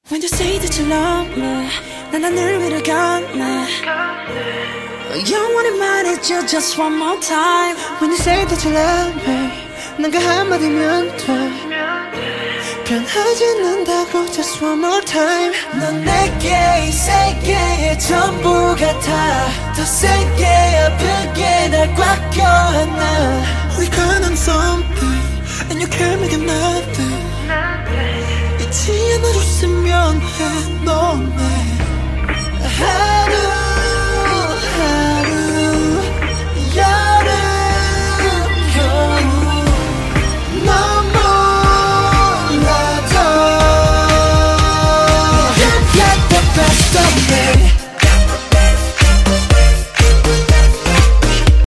When you say that you love me 난 하늘 위를 걷네 영원히 말해줘 just one more time When you say that you love me 난 그 한마디면 돼 변하지 않는다고 just one more time 넌 내게 이 세계의 전부 같아 더 세게 아프게 날 꽉 껴안아 We got on something And you can't make it nothing 잊지 않아줬으면 해 너네